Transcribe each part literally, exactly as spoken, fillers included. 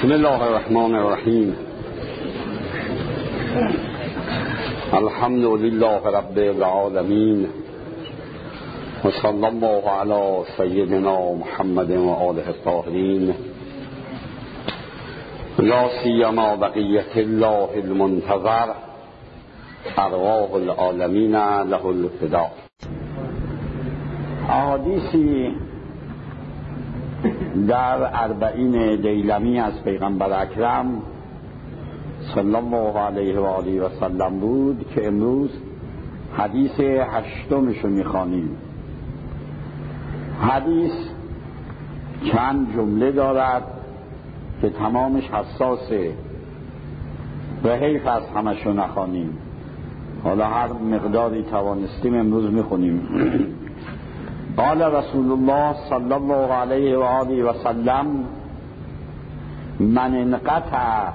بسم الله الرحمن الرحیم. الحمد لله رب العالمین و صلی الله علی سیدنا محمد و آله الطاهرین لا سیما بقیة الله المنتظر ارواح العالمین له الفداء. احادیثی در اربعین دیلمی از پیغمبر اکرم صلی الله علیه و آله و سلم بود که امروز حدیث هشتمشو میخوانیم. حدیث چند جمله دارد که تمامش حساسه و حیف از همشو نخوانیم. حالا هر مقداری توانستیم امروز میخونیم. قال رسول الله صلی الله علیه و آله و سلم: من انقطع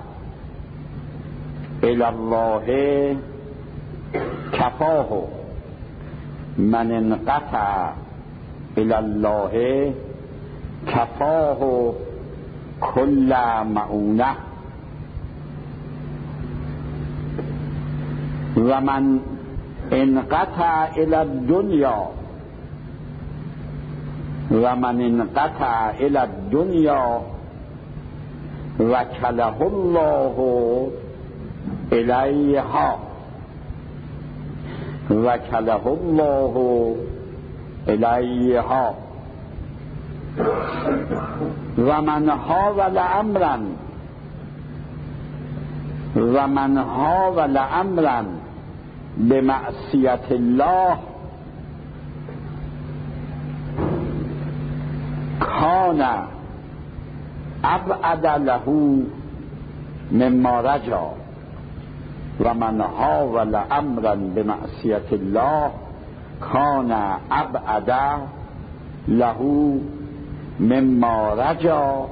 الی الله کفاه، من انقطع الی الله کفاه کل معونه، و من انقطع الی الدنیا و من انقطع الی الدنیا وکله الله الیها وکله الله الیها و من حاول امرا و من حاول امرا بمعصیت الله کان ابعد له مما رجا و من حاول امرا بمعصیت الله کان ابعد له مما رجا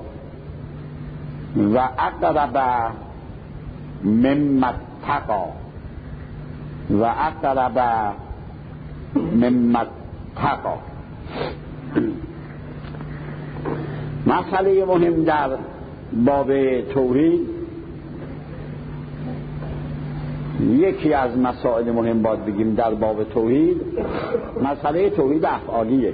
و اقرب مما اتقى و اقرب مما اتقى. مسئله مهم در باب توحید، یکی از مسائل مهم باید بگیم در باب توحید، مسئله توحید افعالیه.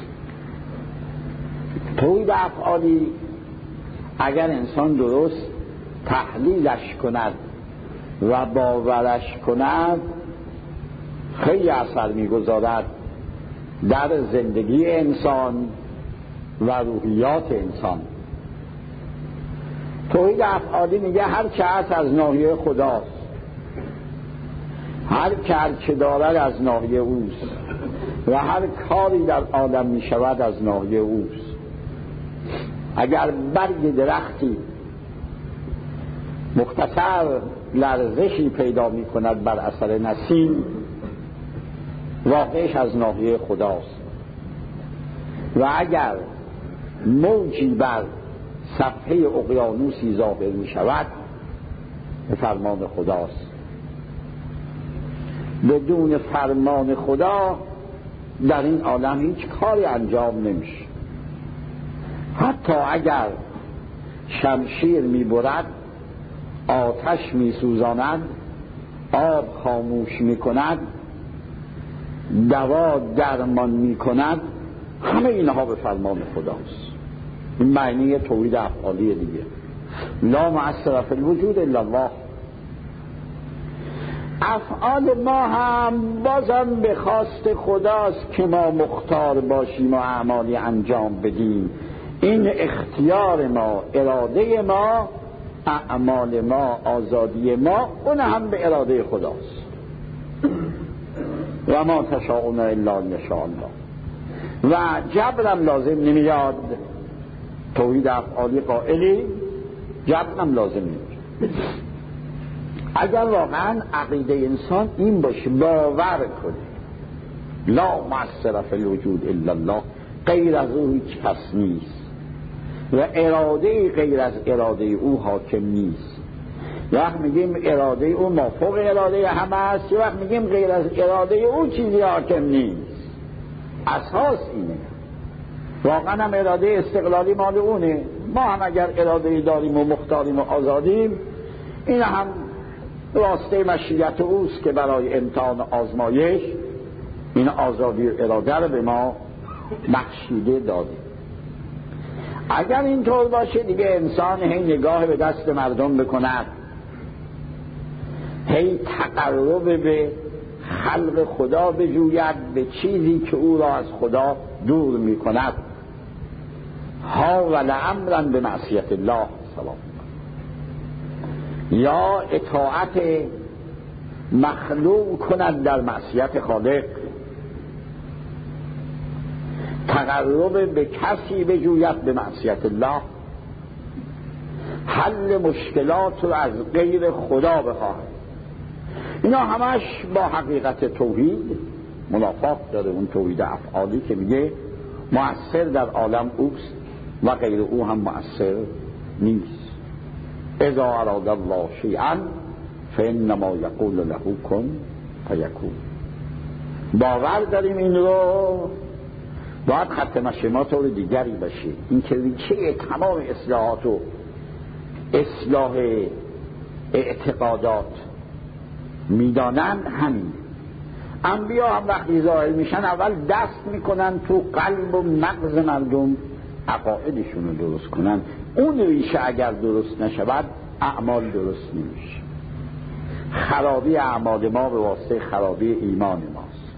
توحید افعالی اگر انسان درست تحلیلش کند و باورش کند خیلی اثر میگذارد در زندگی انسان و روحیات انسان. توحید افعالی میگه هر که هست از ناحیه خداست، هر که که دارد از ناحیه اوست و هر کاری در عالم میشود از ناحیه اوست. اگر برگ درختی مختصر لرزشی پیدا میکند بر اثر نسیم، واقعش از ناحیه خداست، و اگر موجی بر صفحه اقیانوسی ظاهر می شود به فرمان خداست. بدون فرمان خدا در این عالم هیچ کاری انجام نمیشه. حتی اگر شمشیر می برد، آتش می سوزاند، آب خاموش می کند، دوا درمان می کند، همه اینها به فرمان خداست. این معنی توحید افعالی دیگه. لا مؤثر فی الوجود الا الله. افعال ما هم بازم به خواست خداست که ما مختار باشیم و اعمالی انجام بدیم. این اختیار ما، اراده ما، اعمال ما، آزادی ما، اون هم به اراده خداست. و ما تشاءون الا ان یشاء الله. و جبرم لازم نمیاد. توحید افعالی قائلی جبرم لازم نمیاد. اگر واقعا عقیده انسان این باشه، باور کنه لا مؤثر فی الوجود الا الله، غیر از او هیچ کس نیست و اراده غیر از اراده او حاکم نیست. وقت میگیم اراده او مافوق اراده همه است، وقت میگیم غیر از اراده او چیزی حاکم نیست. اساس اینه. واقعا هم اراده استقلالی مال اونه، ما هم اگر اراده داریم و مختاریم و آزادیم، این هم واسطه مشیت اوست که برای امتحان آزمایش این آزادی و اراده رو به ما بخشیده داده. اگر اینطور باشه دیگه انسان هی نگاه به دست مردم بکند، هی تقرب به خلق خدا بجوید، به چیزی که او را از خدا دور می کند، ها ولا امرا به معصیت الله سلام، یا اطاعت مخلوق کند در معصیت خالق، تقرب به کسی بجوید به معصیت الله، حل مشکلات رو از غیر خدا بخواهد. اینا همش با حقیقت توحید منافات داره. اون توحید افعالی که میگه مؤثر در عالم اوست و غیر او هم مؤثر نیست. اذا اراد الله شیئا فانما یقول له کن فیکون. باور داریم این رو، باید خط مشی ما طور دیگری باشه. این که ریشه تمام اصلاحات و اصلاح اعتقادات میدانن همین. انبیا هم وقتی ظاهر میشن اول دست میکنن تو قلب و مغز مردم عقایدشون رو درست کنن. اون ریشه اگر درست نشود اعمال درست نمیشه. خرابی اعمال ما به واسطه خرابی ایمان ماست.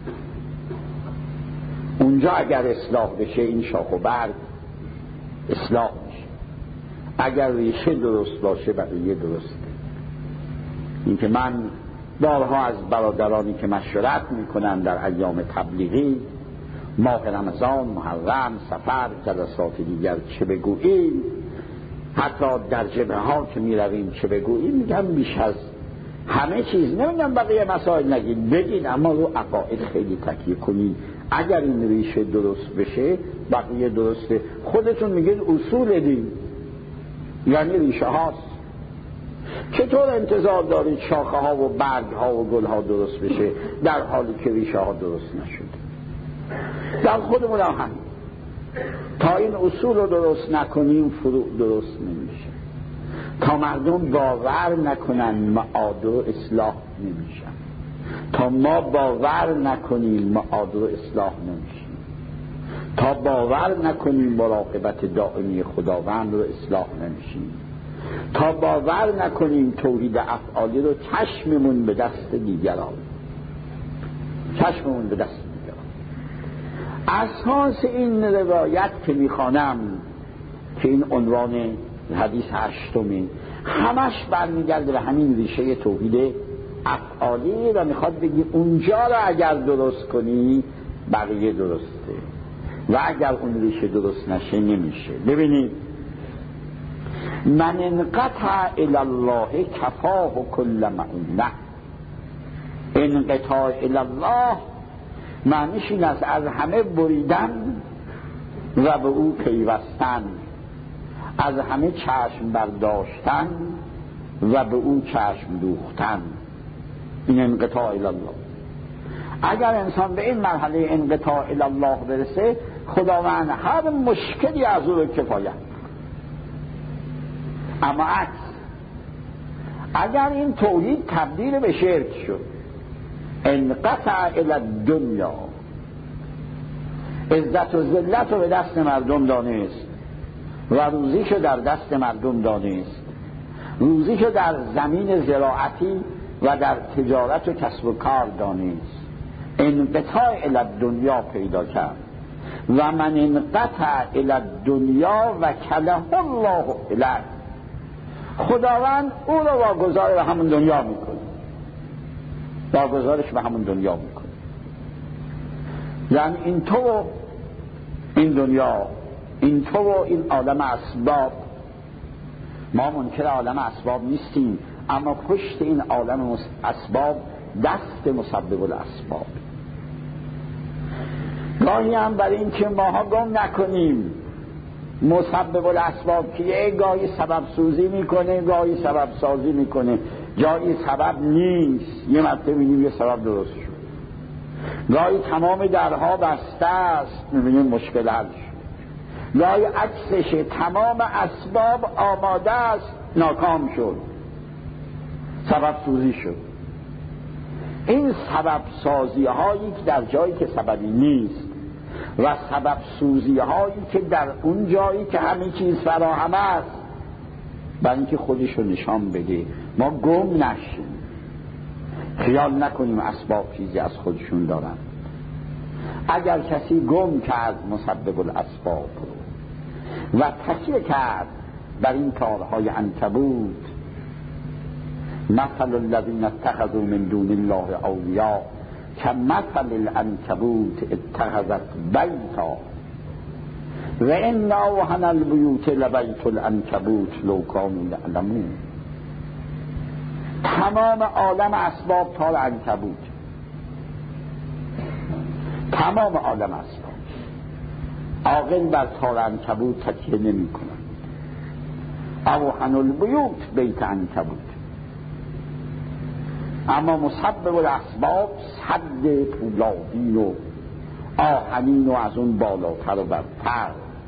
اونجا اگر اصلاح بشه این شاخ و برگ اصلاح میشه. اگر ریشه درست باشه بقیه درسته. این که من بارها از برادرانی که مشورت میکنن در ایام تبلیغی، ماه رمضان، محرم، سفر، جلسات دیگر چه بگوییم، حتی در جبهه ها که میرویم چه بگوییم، میگم بیش از همه چیز نمیگم بقیه مسائل نگید، بگید اما رو عقاید خیلی تکیه کنید. اگر این ریشه درست بشه بقیه درسته. خودتون میگید اصول دین یعنی ریشه هاست. چطور انتظار دارید شاخه ها و برگ ها و گل ها درست بشه در حالی که ریشه ها درست نشده؟ در خودمون هم همین. تا این اصول رو درست نکنیم فروع درست نمیشه. تا مردم باور نکنن معاد رو اصلاح نمیشن. تا ما باور نکنیم معاد رو اصلاح نمیشیم. تا باور نکنیم مراقبت دائمی خداوند رو اصلاح نمیشیم. تا باور نکنیم توحید افعالی رو چشممون به دست دیگران چشممون به دست دیگران. اساس این روایت که میخوانم که این عنوان حدیث هشتمی همش برمیگرده به همین ریشه توحید افعالی و میخواد بگی اونجا رو اگر درست کنی بقیه درسته و اگر اون ریشه درست نشه نمیشه. ببینید من انقطع الی الله کفاه کل معونه. انقطاع الی الله معنیش این است از همه بریدن و به او پیوستن، از همه چشم برداشتن و به او چشم دوختن. این انقطاع الی الله. اگر انسان به این مرحله انقطاع الی الله برسه خداوند هر مشکلی از او رو کفایت. اما عکس اگر این توحید تبدیل به شرک شد، انقطع الی الدنیا، عزت و ذلت رو به دست مردم دانست و روزیشو در دست مردم دانست، روزیشو در زمین زراعتی و در تجارت و کسب و کار دانست، انقطاع الی الدنیا پیدا کرد. و من انقطع الی الدنیا و کله الله الیه. خداوند او رو واگذار به همون دنیا میکنه، واگذارش به همون دنیا میکنه. یعنی این تو و این دنیا، این تو و این عالم اسباب. ما منکر عالم اسباب نیستیم، اما پشت این عالم اسباب دست مسبب الاسباب. گاهی هم برای این که ماها گم نکنیم مسبب الاسباب که گاهی سبب سوزی میکنه، گاهی سبب سازی میکنه، جایی سبب نیست یه مرتبه میبینیم یه سبب درست شد. گاهی تمام درها بسته است میبینیم مشکل حل شد. لای عکسش تمام اسباب آماده است، ناکام شد، سبب سوزی شد. این سبب سازی هایی که در جایی که سببی نیست و سبب سوزی هایی که در اون جایی که همه چیز فراهم است، برای اینکه خودش رو نشان بده ما گم نشیم، خیال نکنیم اسباب چیزی از خودشون دارن. اگر کسی گم کرد مسبب الاسباب رو و تکیه کرد بر این تارهای عنکبوت، مثل الذین اتخذوا من دون الله اولیاء کمثل العنکبوت اتخذت بیتا و ان اوهن البیوت لبیت العنکبوت لو کانوا یعلمون. تمام عالم اسباب تار عنکبوت، تمام عالم اسباب. عاقل بر تار عنکبوت تکیه نمی کنند. اوهن البیوت بیت عنکبوت. اما مسبب الاسباب صد پولادین و آهنین و از اون بالاتر و برتر.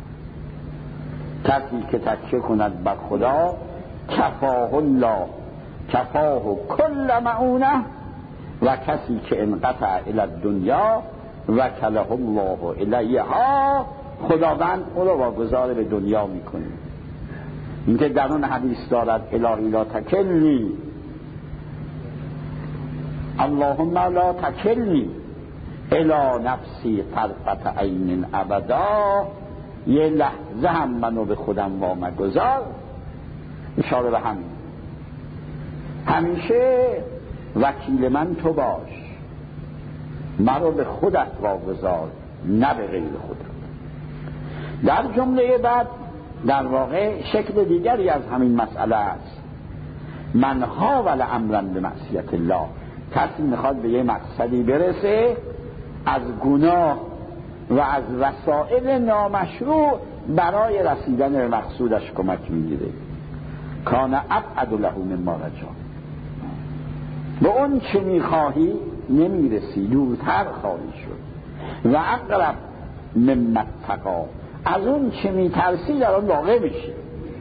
کسی که تکیه کند بر خدا کفاه الله کفاه کل معونه، و کسی که انقطع الی الدنیا وکله الله الیها، خداوند او را واگذار به دنیا میکنه. اینکه در اون حدیث دارد الهی لا تکلنی، اللهم لا تکلنی الی نفسی طرفت عین ابدا، یه لحظه هم منو به خودم وامگذار. اشاره به همین، همیشه وکیل من تو باش، مرا به خودت واگذار نه به غیر خودت. در جمله بعد در واقع شکل دیگری از همین مسئله است. من حاول امرا به معصیت الله، کسی میخواد به یه مقصدی برسه، از گناه و از وسائل نامشروع برای رسیدن به مقصودش کمک میگیره. کان ابعد له مما رجا، به اون چه میخواهی نمیرسی، دورتر خواهی شد. و اقرب مما اتقا، از اون چه میترسی در آن واقع میشی.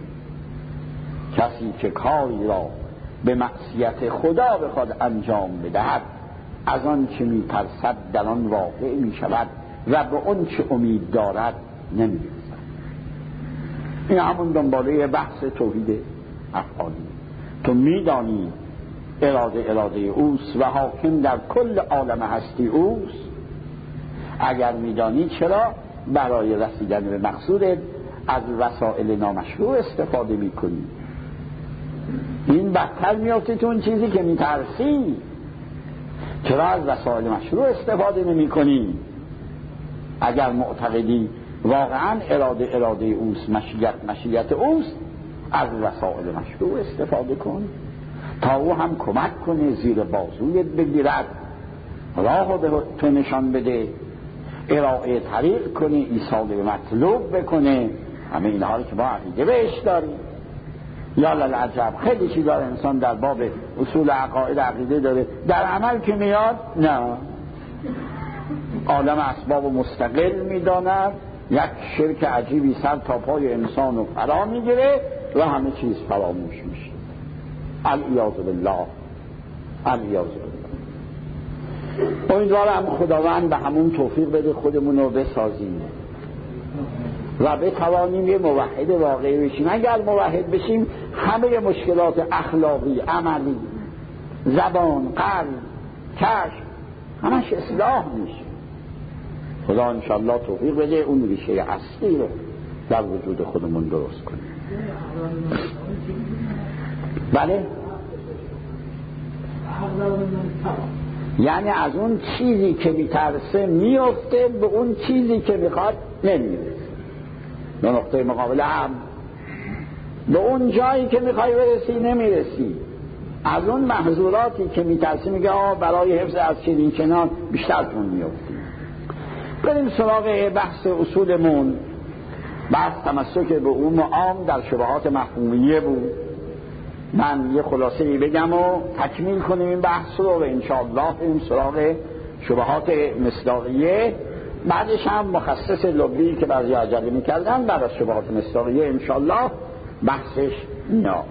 کسی که کاری را به معصیت خدا بخواد انجام بدهد، از آن چه میترسد در آن واقع میشود و به اون چه امید دارد نمیرسد. این همون دنباله بحث توحید افعالی. تو میدانی اراده اراده اوست و حاکم در کل عالم هستی اوست. اگر میدانی چرا برای رسیدن به مقصودت از وسائل نامشروع استفاده میکنی؟ این بدتر میافتی تو اون چیزی که میترسی. چرا از وسائل مشروع استفاده نمی کنی؟ اگر معتقدی واقعا اراده اراده اوست، مشیت مشیت اوست، از وسائل مشروع استفاده کن تا او هم کمک کنه، زیر بازویت بگیرد، راه به تو نشان بده، ارائه طریق کنه، ایصال به مطلوب بکنه. همه اینها رو که ما عقیده بهش داریم. یا للعجب، خیلی چیز داره انسان در باب اصول عقاید عقیده داره، در عمل که میاد نه. عالم اسباب مستقل میداند، یک شرک عجیبی سر تا پای انسان رو فرا میگیره و همه چیز فراموش میشه. العیاذ بالله، العیاذ بالله. امیدوارم خداوند به همون توفیق بده خودمون رو بسازیم و بتوانیم یه موحد واقعی بشیم. اگر موحد بشیم همه مشکلات اخلاقی، عملی، زبان، قلب، چشم همش اصلاح میشه. خدا انشاءالله توفیق بده اون ریشه اصلی رو در وجود خودمون درست کنیم. بله، یعنی از اون چیزی که میترسه میفته، به اون چیزی که میخواد نمیرسه. به نقطه مقابل هم به اون جایی که میخوای برسی نمیرسی. از اون محظوراتی که میترسی میگه آه برای حفظ از چنین چنان بیشتر تون میفتی. بریم سراغ بحث اصولمون. بحث تمسک به عموم عام در شبهات مفهومیه بود. من یه خلاصه‌ای بگم و تکمیل کنیم این بحث رو و انشاءالله بریم سراغ شبهات مصداقیه بعدش هم مخصص لبی که بعضی عجله میکردن بعد از شبهات مصداقیه انشالله بحثش میاد.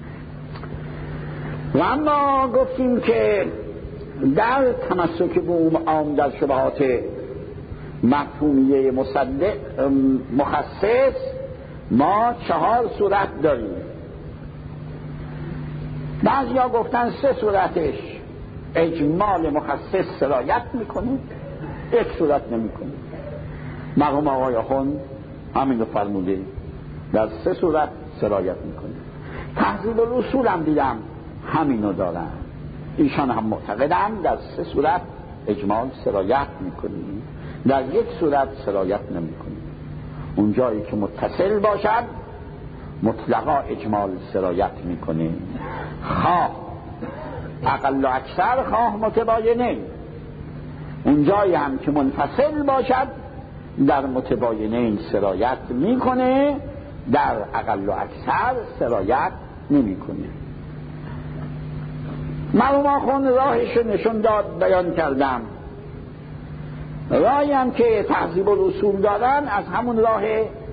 و اما گفتیم که در تمسک به اون عام در شبهات مفهومیه مصدق مخصص ما چهار صورت داریم. بعضی ها گفتن سه صورتش اجمال مخصص سرایت میکنه، یک صورت نمیکنه. مرحوم آقای آخوند همین رو فرموده در سه صورت سرایت میکنه. تهذیب الاصول هم دیدم همینو دارن، ایشان هم معتقدن در سه صورت اجمال سرایت میکنه، در یک صورت سرایت نمیکنه. اون جایی که متصل باشد مطلقا اجمال سرایت میکنه، خواه اقل و اکثر خواه متباینه. اون جایی هم که منفصل باشد در متباینه سرایت میکنه، در اقل و اکثر سرایت نمیکنه. مرحوم آخوند راهش نشون داد، بیان کردم. راهی هم که تهذیب الاصول دادن از همون راه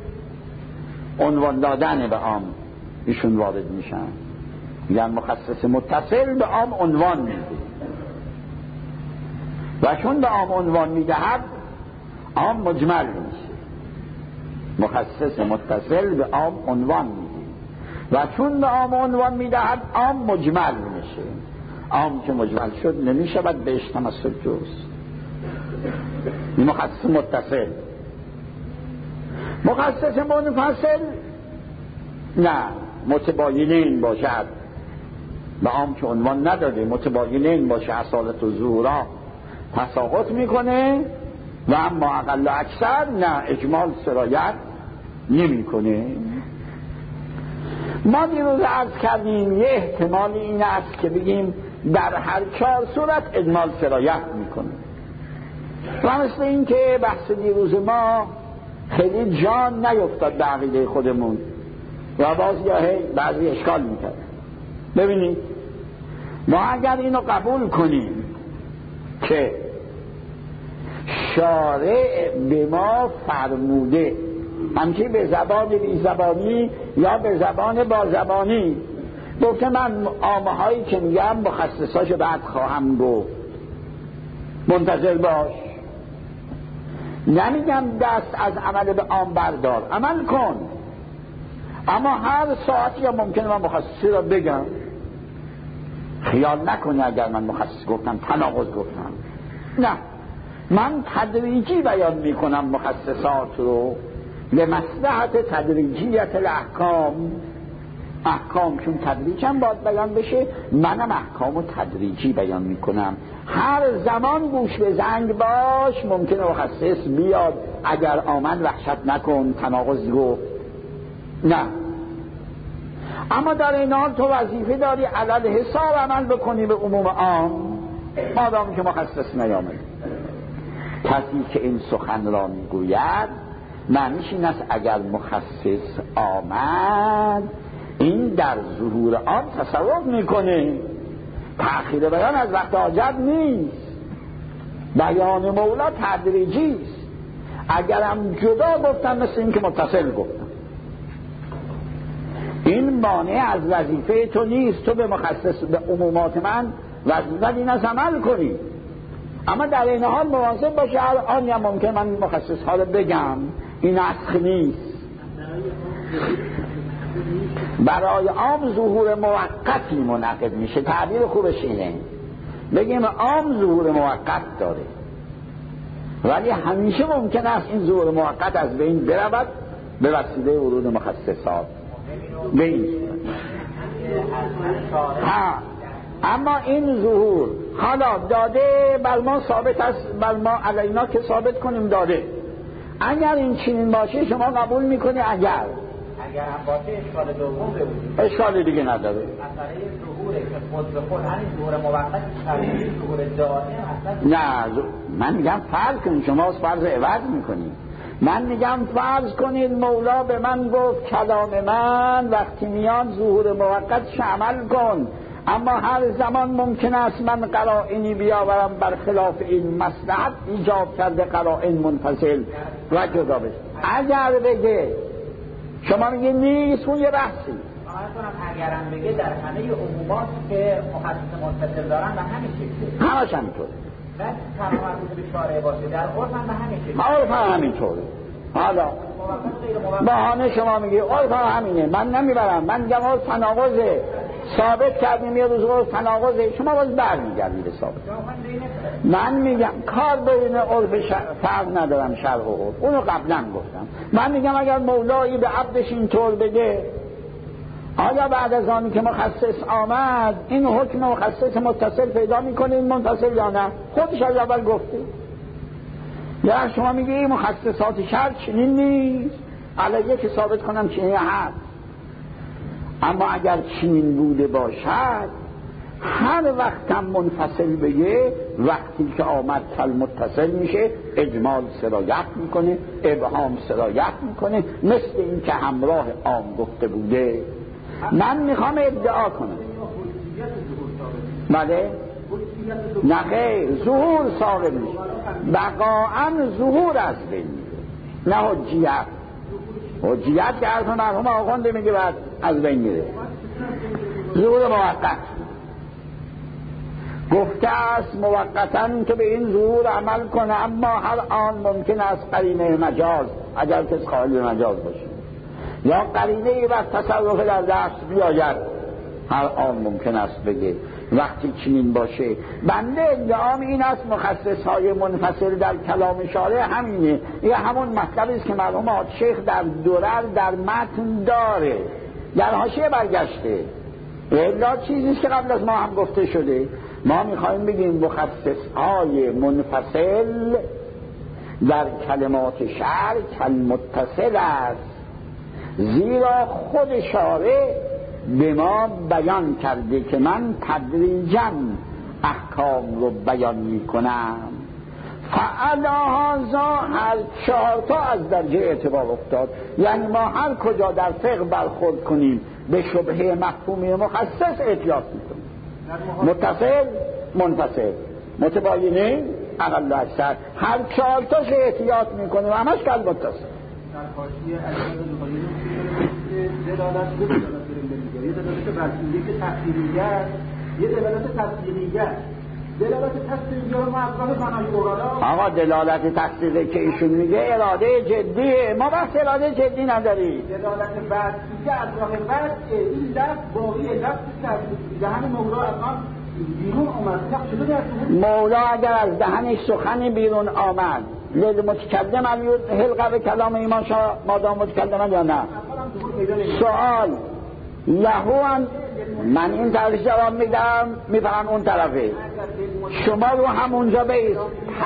عنوان دادن به عام ایشون وارد میشن، یعنی مخصص متصل به عام عنوان میده و چون به عام عنوان میدهد عام مجمل میشه. مخصص متصل به عام عنوان میده و چون به عام عنوان میدهد عام مجمل میشه. عام که مجمل شد نمیشود بهش تمسک جز. مخصص متصل. مخصص منفصل نه، متباینین باشد به عام که عنوان نداده، متباینین باشه اصالت و ظهورا تساقط میکنه و اما اقل و اکثر نه، اجمال سرایت نمیکنه. ما دیروز عرض کردیم یه احتمال این است که بگیم در هر چهار صورت اجمال سرایت میکنه و مثل این که بحث دیروز ما خیلی جان نیفتاد به عقیده خودمون و باز یا بعضی اشکال میکرد. ببینید ما اگر اینو قبول کنیم که شارع به ما فرموده همچی به زبان بی زبانی یا به زبان با زبانی گفته من عامه هایی که میگم مخصصاشو بعد خواهم گفت، منتظر باش. نمیگم دست از عمل به عام بردار، عمل کن، اما هر ساعتی یا ممکنه من مخصصی را بگم. خیال نکنی اگر من مخصص گفتم تناقض گفتم، نه، من تدریجی بیان میکنم مخصصات رو لمصلحت تدریجیت الاحکام. احکام چون تدریج هم باید بیان بشه، منم احکام رو تدریجی بیان میکنم. هر زمان گوش به زنگ باش، ممکنه مخصص بیاد اگر آمن وحشت نکن تناقض گفت، نه. اما در این حال تو وظیفه داری علل حساب عمل بکنی به عموم عام، مادام که مخصص نیامد. کسی که این سخن را میگوید معنیش این است اگر مخصص آمد این در ظهور عام تصرف میکنه. تأخیر بیان از وقت حاجت نیست، بیان مولا تدریجی است. اگرم جدا گفتم مثل این که متصل گفتم، این مانع از وظیفه تو نیست. تو به مخصص به عمومات من وظیفه این از عمل کنی، اما در این حال مواظب باشه هر آن یا ممکن من مخصص ها رو بگم، این نسخ نیست. برای عام ظهور موقتی منعقد میشه. تعبیر خوبش اینه بگیم عام ظهور موقت داره، ولی همیشه ممکن است این ظهور موقت از بین برود به وسیله ورود مخصصات به این. ها اما این ظهور حالا داده بر ما ثابت است، بر ما علینا که ثابت کنیم داده. اگر این چنین باشه شما قبول میکنی؟ اگر اگر هم باشه اشکال دوم به وجود، اشکال دیگه نداره. مسئله ظهوره که خود به خود همین ظهور موقت شبیه ظهور دائم اصلا نه. من میگم فرض کنید، شما فرض عوض میکنید. من میگم فرض کنید مولا به من گفت کلام من وقتی میان ظهور موقت عمل کن، اما هر زمان ممکن است من قرائنی بیاورم بر خلاف این مصلحت ایجاب کرده قرائن منفصل و جدا بشه. اگر بگه شما میگه نیست، اون یه بحثی. اگرم بگه در همه عمومات که مخصص متصل دارن به همین شکله، همش همینطوره. بعد تمام مربوط به شارع باشه در عرف هم به همین شکله. عرف هم همینطوره. حالا بهانه شما میگی عرف هم همینه، من نمیبرم، من میگم عرف تناقضه، ثابت کردیم یه روز عرف تناقضه، شما باز برمیگردید به ثابت. من میگم کار بین عرف فرق ندارم شرع و عرف، اونو قبلا گفتم. من میگم اگر مولایی به عبدش اینطور بگه، حالا بعد از آنی که مخصص آمد این حکم مخصص متصل پیدا میکنه این منفصل یا نه؟ خودش از اول گفته. یا شما میگه این مخصصات شرع چنین نیست، علیه که ثابت کنم چنین هست. اما اگر چنین بوده باشد هر وقت هم منفصل بگه، وقتی که آمد کل متصل میشه اجمال سرایت میکنه، ابهام سرایت میکنه، مثل این که همراه عام گفته بوده. من میخوام ادعا کنم بله نه خیر، ظهور ثابت میشه، بقاعا ظهور از بین میره، نه حجیت. حجیت که حرف مرحوم آخونده میگه بعد از بین میره. ظهور موقت گفته است موقتا که به این ظهور عمل کنه، اما هر آن ممکن است قرینه مجاز، اگر کس قائل به مجاز باشه، یا قرینه ای بر تصرف در دست بیاید، هر آن ممکن است بگه. وقتی چنین باشه بنده ادعام این است مخصص های منفصل در کلام شارع همینه. یه همون مطلبی است که مرحوم شیخ در درر در متن داره، در حاشیه برگشته. الا چیزی است که قبل از ما هم گفته شده. ما میخوایم بگیم مخصص های منفصل در کلمات شرع کل متصل است، زیرا خود شارع به ما بیان کرده که من تدریجاً احکام رو بیان میکنم. فعلاهازا هر چهار تا از درجه اعتبار افتاد، یعنی ما هر کجا در فقه برخورد کنیم به شبهه مفهومی مخصص احتیاط میکنیم. متصل منفصل متباینه اقل و اکثر، هر چهار تاش احتیاط میکنیم، همش کل متصل. در حاشیه علیه دلالت به یه دلالت برسیده که تفسیریه است، یه دلالت تفسیریه است. دلالت تفسیریه رو ما اطراف فنای اوغلا آقا دلالت تفسیریه که ایشون میگه اراده جدیه، ما بحث اراده جدی نداریم. دلالت برسیده اطراف برد این لفظ باقی لفظ که دهن مولا از آن بیرون آمد. مولا اگر از دهنش سخنی بیرون آمد للمتکلم علیون حلقه به کلام ایمان شا مادام متکلمن یا نه؟ سوال لهوان من این طرف جواب میدم میفهم اون طرفه، شما رو همونجا بیست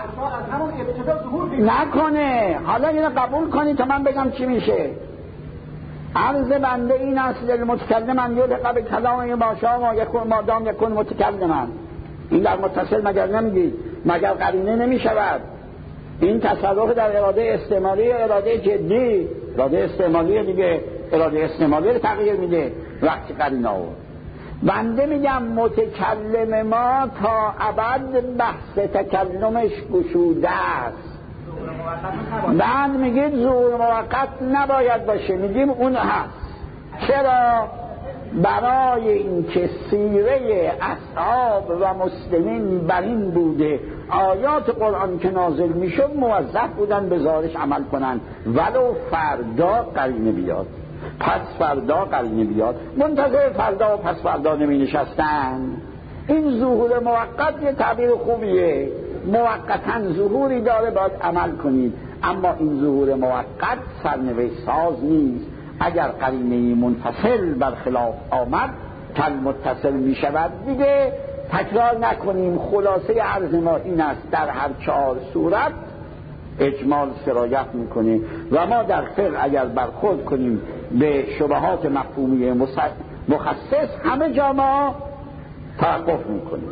نکنه. حالا اینو قبول کنی تا من بگم چی میشه. عرض بنده این است للمتکلمن یلقه به کلام ایمان شا مادام یکون متکلمن. این در متصل مگر نمیگید؟ مگر قرینه نمیشود؟ این تصرف در اراده استعمالی اراده جدی، اراده استعمالی دیگه اراده استعمالی رو تغییر میده وقتی قرینه آورد. بنده میگم متکلم ما تا ابد بحث تکلمش گشوده است. بعد میگید ظهور موقت نباید باشه، میگیم اون هست. چرا؟ برای اینکه سیره اصحاب و مسلمین بر این بوده آیات قرآن که نازل میشد موظف بودن به ظاهرش عمل کنن، ولو فردا قرینه بیاد، پس فردا قرینه بیاد، منتظر فردا و پس فردا نمی نشستن. این ظهور موقت یه تعبیر خوبیه، موقتا ظهوری داره باید عمل کنید، اما این ظهور موقت سرنوشت ساز نیست. اگر قرینه منفصل برخلاف آمد کل متصل می شود دیگه. تکرار نکنیم، خلاصه عرض ما این است در هر چهار صورت اجمال سرایت میکنه و ما در فقه اگر برخورد کنیم به شبهات مفهومی مخصص همه جا ما توقف میکنیم.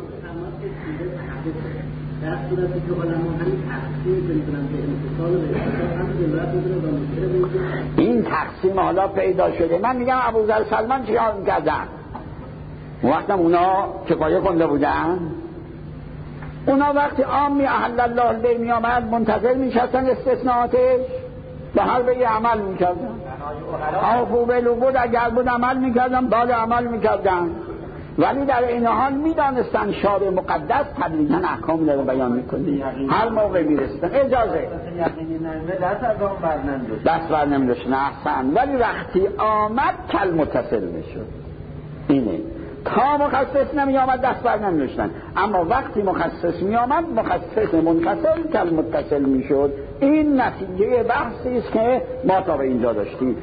در صورتی که علما همین تقسیم کنند به انفصال و اتصال هم دلالت می‌کنه و مشکل این تقسیم حالا پیدا شده. من میگم ابوذر سلمان چیکار می‌کردن؟ وقتی اونا کفایه کنده بودن، اونا وقتی عامی احل الله البیع می آمد منتظر می شستن استثناءاتش به هر بیع عمل می کردن. آفو بالعقود اگر بود عمل می کردن، بله عمل می کردن، ولی در این حال می دانستن شارع مقدس تدریجاً احکام داره بیان می کنه. هر موقع می رسیدن اجازه دست بر نمی داشتن. احسن. ولی وقتی آمد کل متصل می شد. اینه تا مخصص نمی آمد دست بر نمی داشتن، اما وقتی مخصص می آمد مخصص منفصل کل متصل می شد. این نتیجه بحثی است که ما تا به اینجا داشتیم.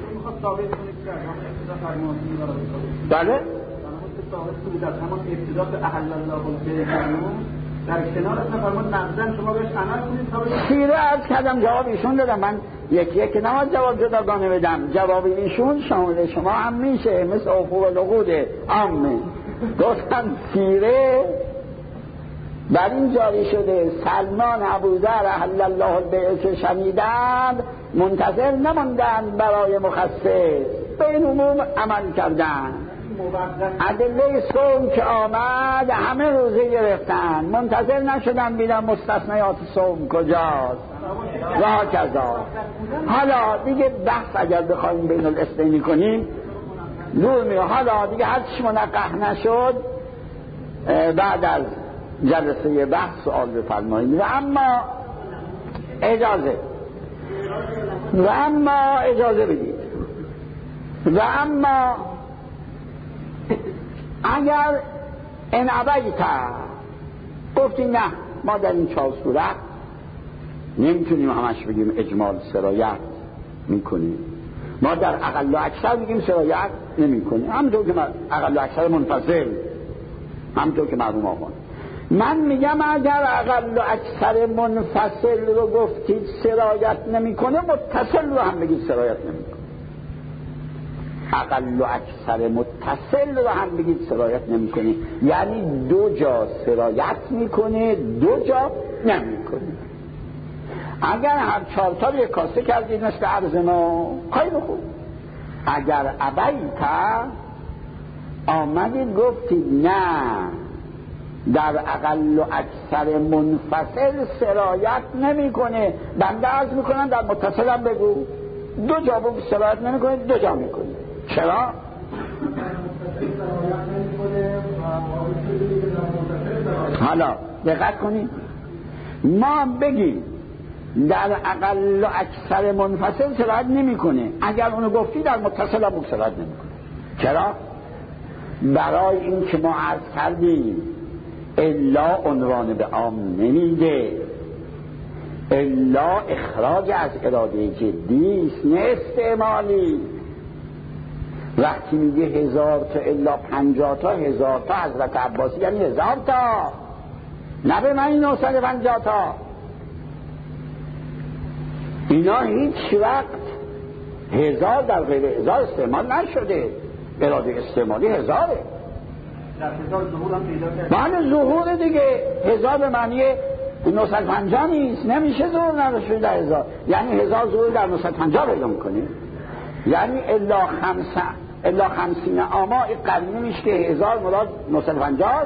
بله همون ابتدا به احل الله البیع در کنار اصلا فرمود نقدن شما بهش عمل کنید تا سیره عرض کردم، جواب ایشون دادم. من یکی یک نماز جواب جداگانه بدم. جواب ایشون شامل شما هم میشه، مثل عفو العقود عامه. گفتم سیره بر این جاری شده سلمان ابوذر احل الله البیع که شنیدند منتظر نماندند برای مخصص، به این عموم عمل کردند. ادله صوم که آمد همه روزه گرفتن، منتظر نشدن بیدن مستثنیات صوم کجاست و هکذا. حالا دیگه بحث اگر بخوایم بین الاثنین کنیم دور میره. حالا دیگه هر چی منقح نشد بعد از جلسه بحث سوال بفرمایید. و اما اجازه و اما اجازه بدید و اما اگر ان ابیت گفتی نه ما در این چهار صورت نمیتونیم همش بگیم اجمال سرایت میکنیم، ما در اقل و اکثر بگیم سرایت نمیکنیم، همونطور که اقل و اکثر منفصل، همونطور که معلوم آقان. من میگم اگر اقل و اکثر منفصل رو گفتید سرایت نمیکنه، متصل رو هم بگید سرایت نمیکنه. اقل و اکثر متصل رو هم بگید سرایت نمیکنه، یعنی دو جا سرایت میکنه دو جا نمیکنه. اگر هر چهار تا یک کاسه کردید مثل عرض ما خیلی خوب. اگر ابیت آمدید گفتید نه در اقل و اکثر منفصل سرایت نمیکنه، بنده عرض میکنم در متصل هم بگو دو جا بگو سرایت نمیکنه دو جا میکنه. چرا؟ حالا دقت کنید، ما بگیم در اقل و اکثر منفصل سرایت نمیکنه، اگر اونو گفتی در متصل هم سرایت نمیکنه. چرا؟ برای این که ما عرض کردیم الا عنوان به عام نمیده، الا اخراج از اراده جدیست نه استعمالی. وقتی میگه هزار تا الا پنجاه تا، هزار تا حضرت عباسی یعنی هزار تا، نه به معنی نهصد و پنجاه تا. اینا هیچ وقت هزار در غیر هزار استعمال نشده، اراده استعمالی هزاره. معنی ظهور دیگه هزار به معنی نهصد و پنجاه نیست، نمیشه ظهور نداشته در هزار، یعنی هزار ظهور در نهصد و پنجاه پیدا میکنه، یعنی الا خمسه الا خمسین آما این قرینه میشه که هزار مراد نهصد و پنجاه.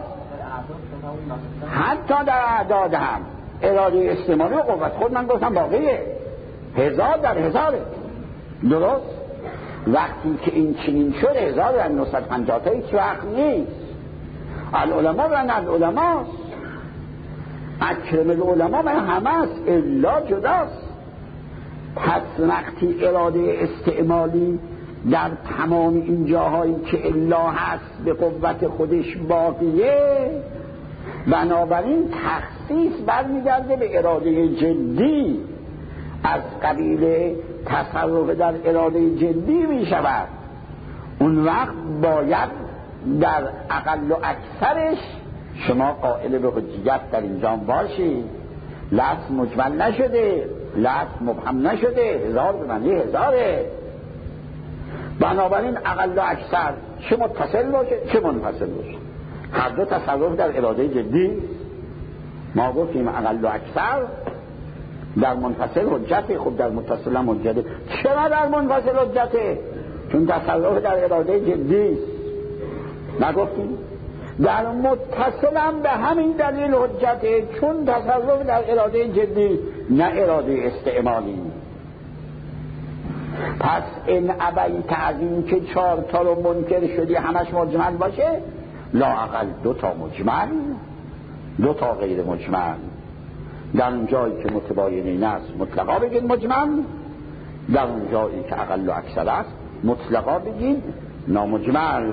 حتی در اعداد هم اراده استعمالی و قوت خود من گفتم باقیه، هزار در هزاره. درست؟ وقتی که این چنین شد هزار در نهصد و پنجاه تا هیچ وقت نیست. العلماء و نه العلماء اکرم العلماء من همه است، الا جداست. پس وقتی اراده استعمالی در تمام این جاهایی که الا هست به قوت خودش باقیه، بنابراین تخصیص برمیگرده به اراده جدی، از قبیل تصرف در اراده جدی می شود. اون وقت باید در اقل و اکثرش شما قائل به حجیت در اینجا باشید. لفظ مجمل نشده، لفظ مبهم نشده، هزار به معنی هزاره. بنابراین اقل و اکثر چه متصل باشه چه منفصل باشه، هر دو تصرف در اراده جدی. ما گفتیم اقل و اکثر در منفصل حجته، خب در متصل هم حجته. چرا در منفصل حجته؟ چون تصرف در اراده جدی است. نگفتیم؟ در متصلم به همین دلیل حجته، چون تصرف در اراده جدی نه اراده استعمالی. پس این ابیت از این که چهار تا رو منکر شدی همش مجمل باشه، لااقل دو تا مجمل دو تا غیر مجمل. در اون جایی که متباینین است مطلقا بگید مجمل، در اون جایی که اقل و اکثر است مطلقا بگید نامجمل.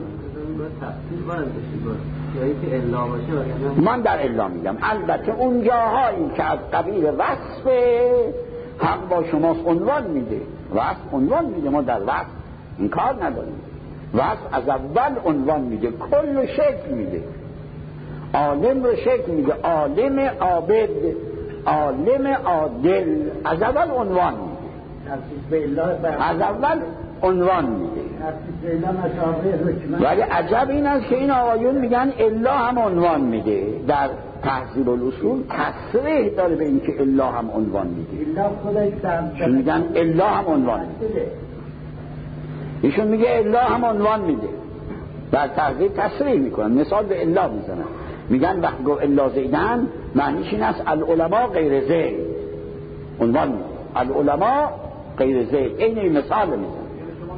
من در الا میگم. البته اون جاهایی که از قبیل وصف حق با شماست عنوان میده، وصف عنوان میده، ما در وصف این کار نداریم. وصف از اول عنوان میده، کل رو شکل میده، عالم رو شکل میده، عالم عابد، عالم عادل، از اول عنوان میده، از اول عنوان میده. ولی عجب این است که این آقایون میگن الا هم عنوان میده. در تهذیب الاصول تصریح داره به این که الا هم عنوان میده. ایشون میگن الا هم عنوان میده، ایشون میگه الا هم عنوان میده. در تهذیب تصریح میکنن، مثال به الا میزنن، میگن وقتی گفت الا زیدن معنیش این است العلماء غیر زید، عنوان میده العلماء غیر زید، این این مثال میزنن.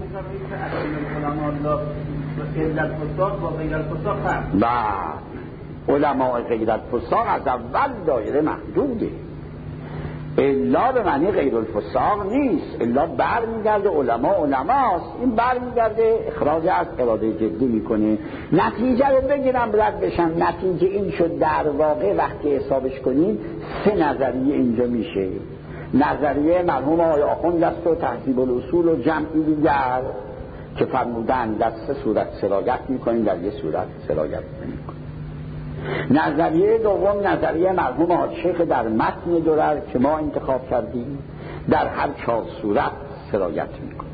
با علماء غیر الفساق از اول دایره محدوده. الا به معنی غیر الفساق نیست، الا بر میگرده علما علماست، این بر میگرده اخراج از اراده جدی میکنه. نتیجه رو بگیرم رد بشم، نتیجه این شد در واقع وقتی حسابش کنید سه نظریه اینجا میشه. نظریه مرحوم آقای آخوند است و تهذیب الاصول و جمعی دیگر که فرمودن در سه صورت سرایت میکنیم، در یه صورت سرایت نمیکنیم. نظریه دوم نظریه مرحوم حاج شیخ در متن درر که ما انتخاب کردیم، در هر چهار صورت سرایت میکنیم.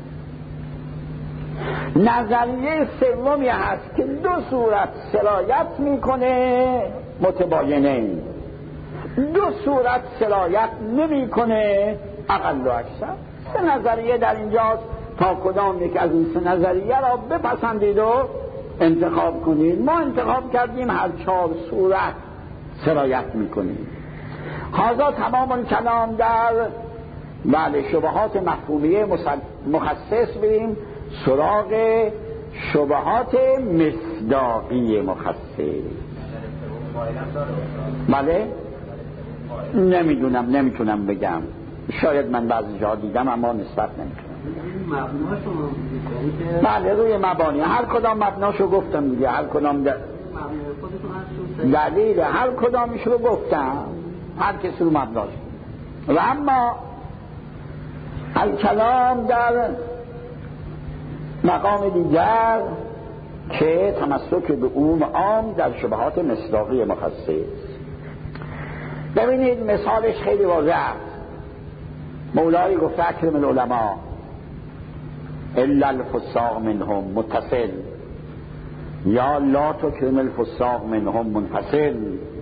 نظریه سومی هست که دو صورت سرایت میکنه متباینه، دو صورت سرایت نمیکنه اقل و اکثر. سه نظریه در اینجاست، تا کدام یک از این سه نظریه را بپسندید و انتخاب کنید. ما انتخاب کردیم هر چهار صورت سرایت میکنیم. هذا تمام کلام در بله شبهات مفهومیه مخصص بریم سراغ شبهات مصداقی مخصص. بله نمیدونم، نمیتونم بگم، شاید من بعضی جا دیدم اما نسبت نمیتونم. بله روی مبانی هر کدام مبناشو گفتم دیگه، هر کدام در... دلیل هر کدامش رو گفتم، هر کسی رو مبناش. و اما الکلام در مقام دیگر که تمسک به عموم عام در شبهات مصداقی مخصص. ببینید مثالش خیلی واضح است. مولایی گفته اکرم العلماء الا الفساق منهم متصل، یا لا تکرم الفساق منهم منفصل.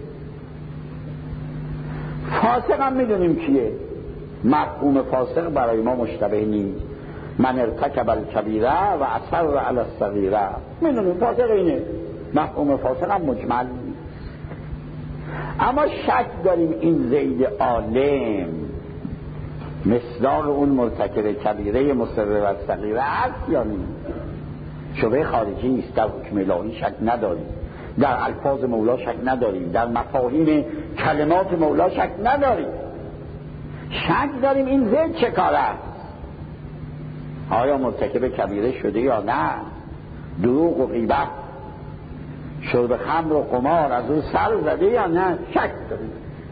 فاسق هم میدونیم کیه، مفهوم فاسق برای ما مشتبه نیست. من ارتکب الکبیره و اصر علی الصغیره، میدونیم فاسق اینه، مفهوم فاسق هم مجمل نیست. اما شک داریم این زید عالم مصداق اون مرتکب کبیره مصر و صغیره است یا نیست. شبه خارجی است، در حکم الهی شک نداریم، در الفاظ مولا شک نداریم، در مفاهیم کلمات مولا شک نداریم. شک داریم این زید چه کار است، آیا مرتکب کبیره شده یا نه، دروغ و غیبت شرب خمر و قمار از اون سر زده یا نه، شک داریم.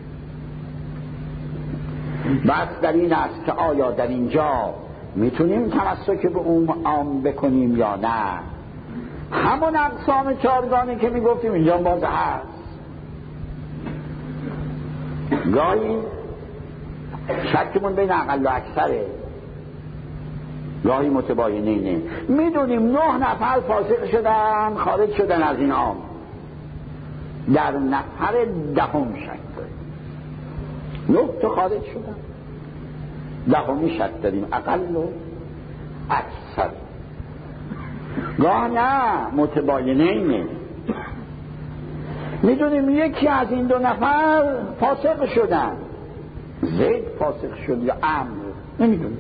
بس در این است که آیا در اینجا میتونیم تمسک به اون عام بکنیم یا نه. همون اقسام چارگانی که میگفتیم اینجا باز هست. گاهی شکمون بین اقل و اکثره، گاهی متباینینه. میدونیم نه نفر فاسق شدن، خارج شدن از این عام، در نفر دهم شک داریم، نه تا خارج شدن، دهمی شک داریم، اقل و اکثر. گاه نه متباینینه، میدونیم یکی از این دو نفر فاسق شدن، زید فاسق شد یا عمرو، نمیدونیم،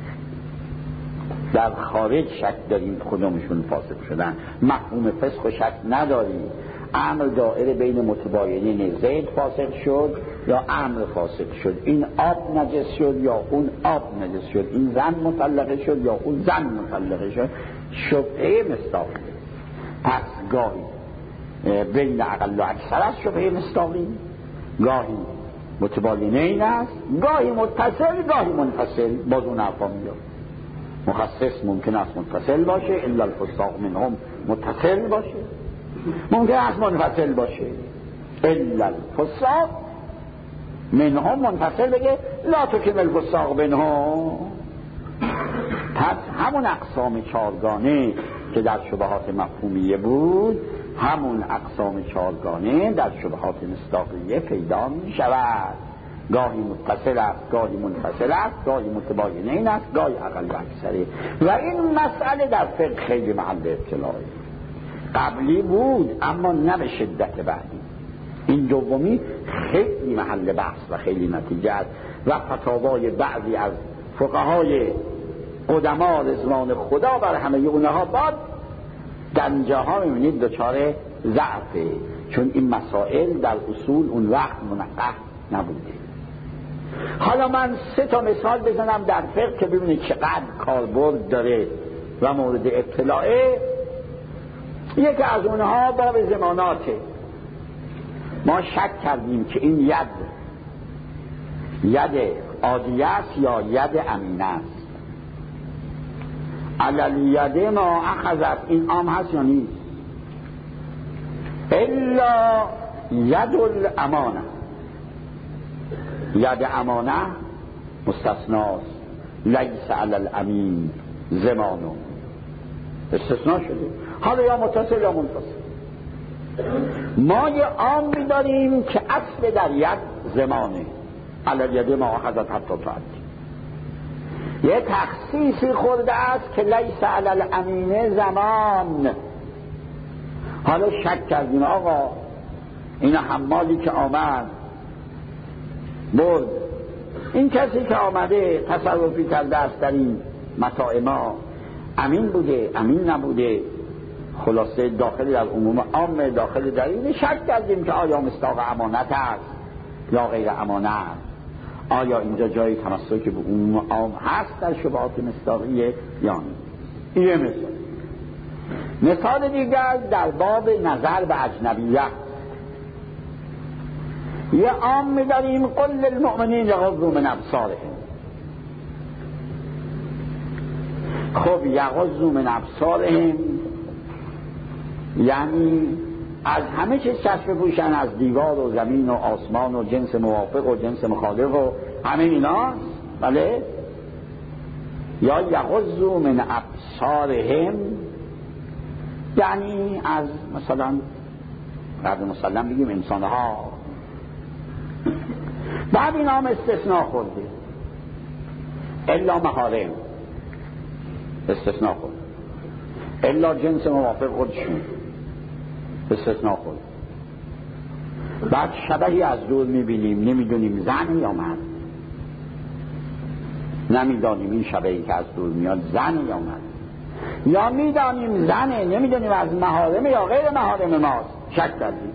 در خارج شک داریم کدومشون فاسق شدن، مفهوم فسق و شک نداریم. امر دائره بین متباینین، زید فاسق شد یا امر فاسق شد، این آب نجس شد یا اون آب نجس شد، این زن مطلقه شد یا اون زن مطلقه شد، شبهه مصداقی. پس گاهی بین اقل و اکثر است شبهه مصداقی، گاهی متباینین است، گاهی متصل گاهی منفصل. باز اون حرفا میاد مخصص ممکن است متصل باشه، الا الفساق منهم متصل باشه، ممکن است منفصل باشه، الا الفساق منهم منفصل بگه لا تکم الفساق منهم. پس همون اقسام چارگانه که در شبهات مفهومیه بود، همون اقسام چارگانه در شبهات مصداقیه پیدا می شود. گاهی متصل است، گاهی منفصل است، گاهی متباینین است، گاهی اقل و اکثره. و این مسئله در فقه خیلی محل اطلاعی قبلی بود، اما نه به شدت بعدی. این دومی خیلی محل بحث و خیلی نتیجه است و فتاوای بعضی از فقهای قدما رضوان خدا بر همه اونها باد در اینجاها میبینید دچار ضعفه، چون این مسائل در اصول اون وقت منقح نبوده. حالا من سه تا مثال بزنم در فقه که ببینید چقدر کاربرد داره و مورد اطلاعه. یکی از اونها باب ضماناته. ما شک کردیم که این ید ید عادیه است یا ید امینه است. علل ید ما اخذت، این عام هست یا نیست؟ الا ید الامانه، ید امانه مستثناست، لیس علی الامین ضمانه، استثناء شده. حالا یا متصل یا منفصل. ما یه عام می‌داریم که اصل در ید ضمانه، علی ید ما اخذت حتی تعدی. یه تخصیصی خورده است که لیس علی الامین زمان. حالا شک کردیم آقا این حمالی که آمد برد، این کسی که آمده تصرفی کرده است در این متاع ما، امین بوده امین نبوده، خلاصه داخل در عموم عام داخل در این شک کردیم که آیا مصداق امانت است یا غیر امانت، آیا اینجا جای تمسک به عموم عام هست در شبهات مصداقیه یا نه. این مثال. مثال دیگر در باب نظر به اجنبیت. یه عام می‌داریم قل للمؤمنین یغضوا من ابصارهم. خب یغضوا من ابصارهم یعنی از همه چیز چشم بپوشن، از دیوار و زمین و آسمان و جنس موافق و جنس مخالف و همه اینا، بله. یا یغضوا من ابصارهم یعنی از مثلا قبل مسلم بگیم انسانها. بعد این هم استثناء خورده، الا محارم استثناء خورده، الا جنس موافق خودشون استثناء خورده. بعد شبهی از دور میبینیم، نمیدونیم زن یا مرد، نمیدانیم این شبهی که از دور میاد زن یا مرد، یا میدانیم زنه نمیدونیم از محارم یا غیر محارم ماست، شک کردیم.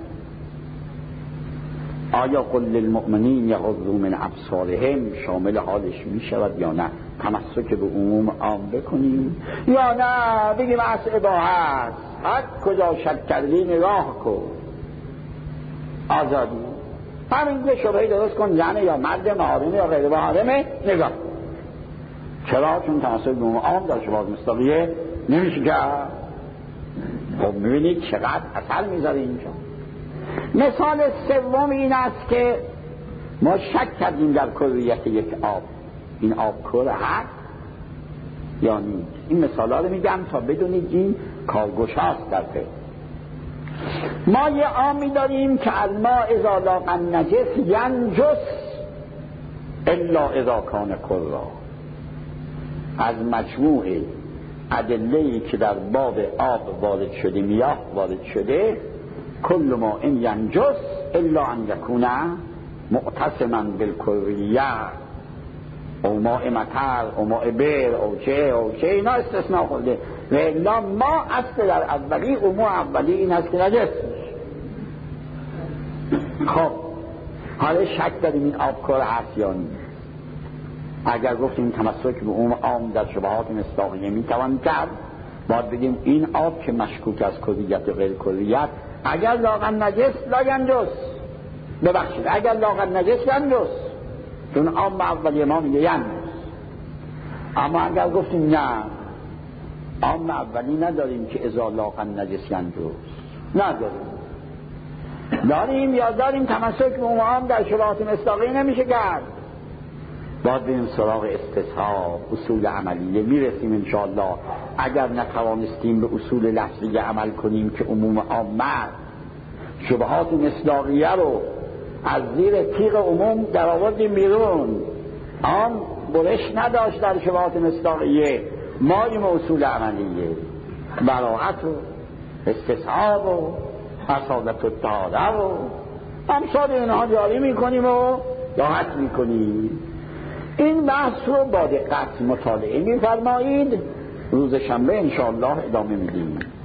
آیا قل للمؤمنین یغضوا من ابصارهم شامل حالش میشود یا نه؟ تمسک به عموم عام بکنیم یا نه بگیم از اباحت، هر کجا شک کردی نگاه کن، آزادی، همین یه شبهی درست کن، زن یا مرد، محارم یا غیر محارم، نگاه کن. چرا؟ چون تمسک به عموم عام در شبهات مصداقیه نمیشه که. خب میبینید چقدر اثر میذاره اینجا. مثال سوم این است که ما شک کردیم در کلیت یک آب، این آب کل هست یا نیست. این مثال ها رو میگم تا بدونید این کارگشاست در فقه. ما یه عامی داریم که الماء اذا لاق النجس ینجس الا اذا کان کلا. از مجموع ادله‌ای که در باب آب وارد شده، میاه وارد شده، کل ما این ینجس الا ان یکون معتصما بالکلیه، او ماء مطر او ماء بر او چه او چه، اینا استثناء خورده. و الا ما اصل در اولی او ماء اولی این هست که نجس. خب حالا شک داریم این آب کار هست یا نیست. اگر گفتیم تمسک به عموم عام در شبهات مصداقیه میتوان کرد، باید بگیم این آب که مشکوک از کلیت و غیر کلیت، اگر لاغن نجس لا ینجس، ببخشید اگر لاغن نجس ینجس، چون آب اولی ما میگه ینجس. اما اگر گفتیم نه آب اولی نداریم که اذا لاغن نجس ینجس، نداریم، داریم یا داریم تمسک به عموم در شبهات مصداقیه نمیشه کرد، باید بریم سراغ استصحاب اصول عملیه. میرسیم انشاءالله اگر نتوانستیم به اصول لفظیه عمل کنیم که عموم آمد شبهات مصداقیه رو از زیر تیغ عموم در آوردیم بیرون، آن برش نداشت در شبهات مصداقیه، مایم اصول عملیه، براعت و استصحاب و اصالت و طهاره و امثال اینها جاری میکنیم و راحت میکنیم. این بحث رو با دقت مطالعه می‌فرمایید، روز شنبه انشاءالله ادامه میدیم.